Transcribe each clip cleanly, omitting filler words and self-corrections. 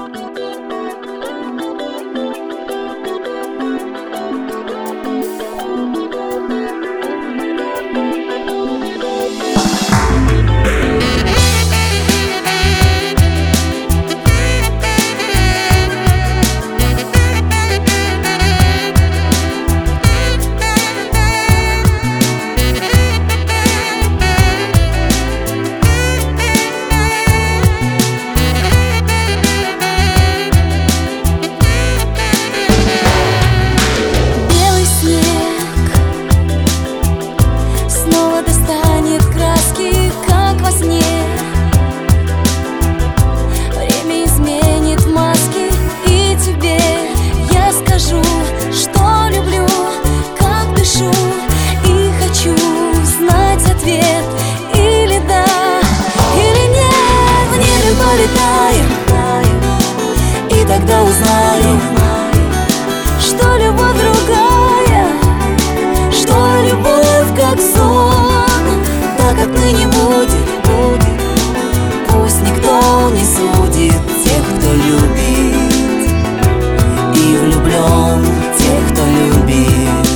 И тогда узнаем, что любовь другая, что любовь как сон. Так отныне будет, пусть никто не судит тех, кто любит, и влюблен тех, кто любит,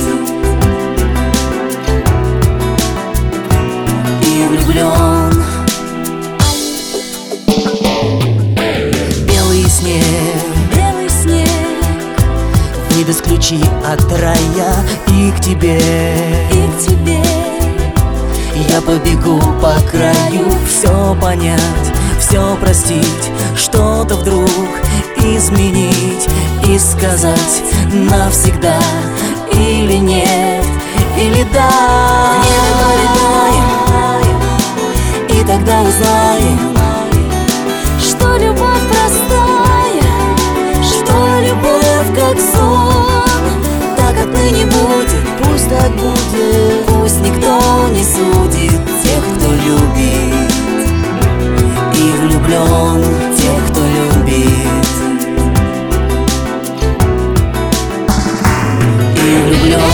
и влюблен. Белый снег выдаст ключи от рая и к тебе, Я побегу по краю, все понять, все простить, что-то вдруг изменить и сказать навсегда или нет, или да. Небо полетаем, и тогда узнаем, что любовь простая, что любовь как сон. Так отныне будет, пусть так будет, пусть никто не судит тех, кто любит, и влюблен тех, кто любит, и влюблен.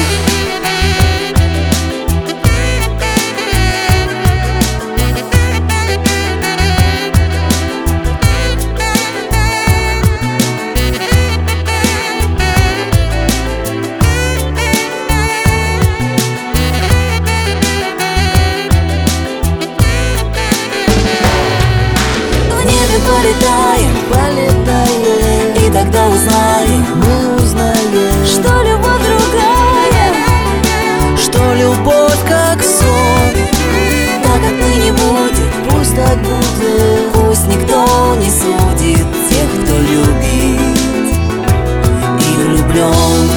Полетаем, и тогда узнаем, что любовь другая, что любовь как сон. Так отныне будет, пусть так будет, пусть никто не судит тех, кто любит и влюблен.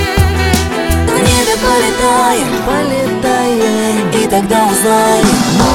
В небе полетаем, и тогда узнаем,